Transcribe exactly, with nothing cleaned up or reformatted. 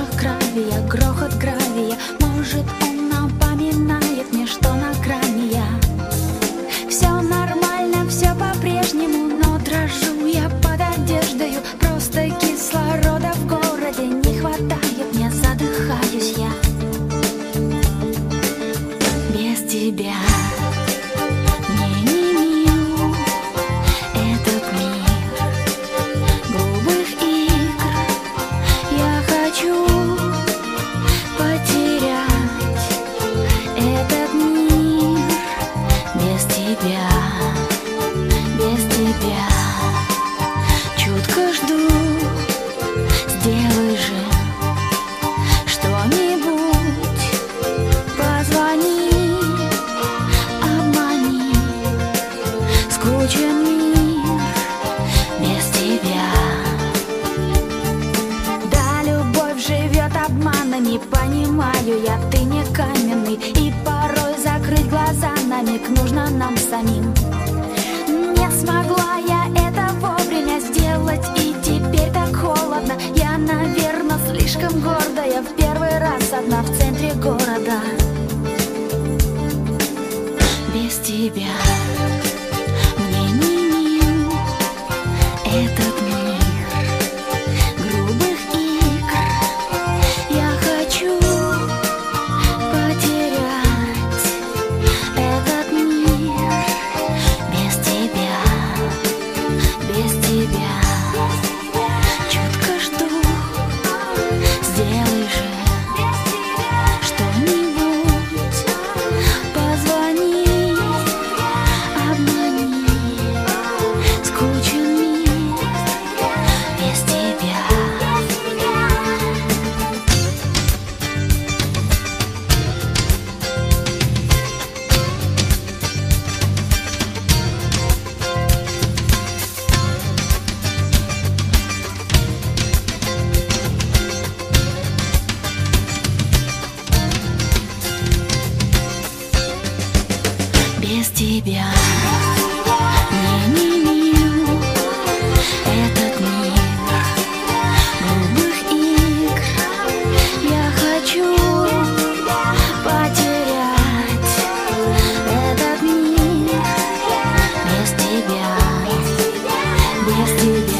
запах гравия, грохот гравия. Может, он напоминает мне, что на грани я. Все нормально, все по-прежнему, но дрожу я под одеждою. Просто кислорода в городе не хватает, мне задыхаюсь я. Без тебя мне не мил этот мир грубых игр. Я хочу потерять этот мир без тебя, без тебя. Чутко жду, сделай же что-нибудь, позвони, обмани. Скучен мир без тебя. Да, любовь живет обманом, не понимаю я, ты не каменный. И порой закрыть глаза на миг нужно нам самим. Не смогла я это вовремя сделать, и теперь так холодно. Я, наверное, слишком гордая, в первый раз одна в центре города. Без тебя мне не мил этот мир грубых игр. Я хочу потерять этот мир без тебя, без тебя. Чутко жду, сделай же что-нибудь, позвони, обмани. Скучен мир без тебя. Без тебя мне не мил этот мир грубых игр. Я хочу потерять этот мир без тебя, без тебя.